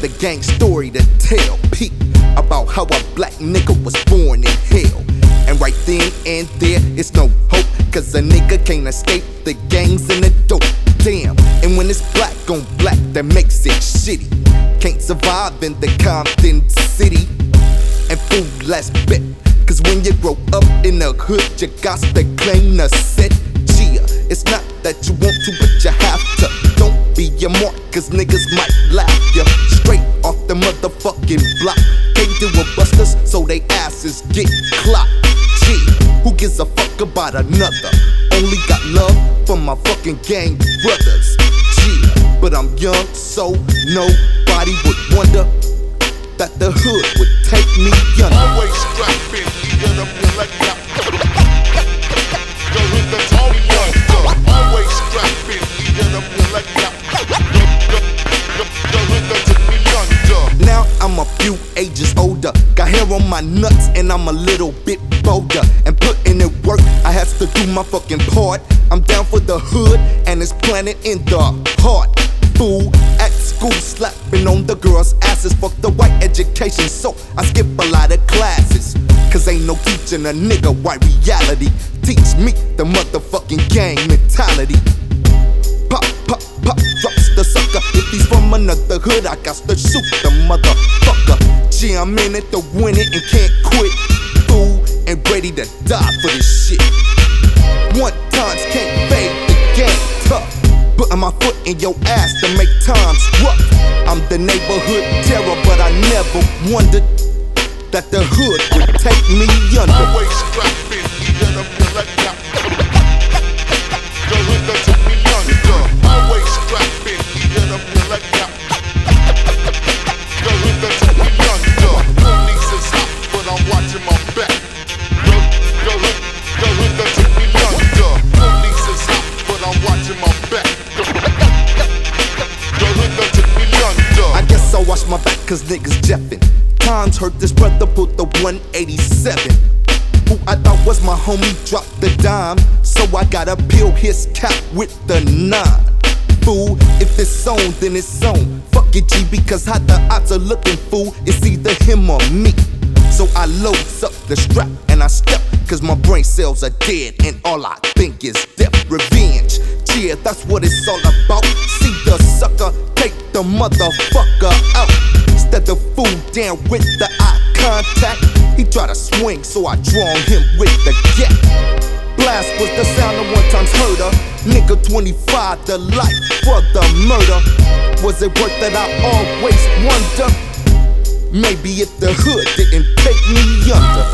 another gang story to tell. Peep about how a black nigga was born in hell. And right then and there, it's no hope, cause a nigga can't escape the gangs and the dope. Damn, and when it's black on black, that makes it shitty. Can't survive in the Compton city. And fool, let's bet, cause when you grow up in the hood, you got to claim the set. Yeah, it's not that you want to, but you have to. Don't be a mark, cause niggas might laugh ya straight off the motherfucking block. Can't deal with busters, so they asses get clocked. Yeah, who gives a fuck about another? Only got love for my fucking gang brothers. Yeah, but I'm young, so nobody would wonder that the hood would take me under. Always strapping, get up your leg up. The hood that's all we under. Always strapping, get up your leg up. The hood that took me under. Now I'm a few ages older, got hair on my nuts and I'm a little bit bolder. And putting in work, I has to do my fucking part. I'm down for the hood and it's planted in the heart. Fool, at school slapping on the girls' asses. Fuck the white education, so I skip a lot of classes. Cause ain't no teaching a nigga white reality. Teach me the motherfucking gang mentality. Pop, pop, pop, drops the sucker. If he's from another hood, I got to shoot the motherfucker. Gee, I'm in it to win it and can't quit. Fool, and ready to die for this shit. One times can't fade the game tough. Putting my foot in your ass to make times rough. I'm the neighborhood terror, but I never wondered that the hood would take me under. Always strapping, get up your leg up. The hood that took me under. Always strapping, get up your leg up. The hood that took me under. Police is hot, but I'm watching my back. The hood that took me under. Police is hot, but I'm watching my back. I guess I'll watch my back cause niggas jeffin'. Times hurt this brother put the 187. Who I thought was my homie dropped the dime. So I gotta peel his cap with the 9. Fool, if it's on, then it's on. Fuck it, G, because how the odds are looking, fool. It's either him or me. So I loads up the strap and I step, cause my brain cells are dead and all I think is death. Revenge, yeah, that's what it's all about. See the sucker, take the motherfucker out. Instead of fool down with the eye contact, he try to swing, so I draw on him with the gap. Blast was the sound of one times heard. Nigga 25, the life for the murder. Was it worth it? I always wonder. Maybe if the hood didn't take me under.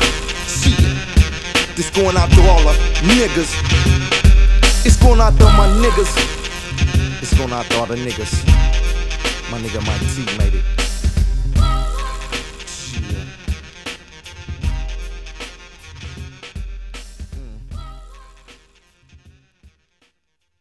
Shit, this going out to all the niggas. It's going out to my niggas. It's going out to all the niggas. My nigga Mike T made it.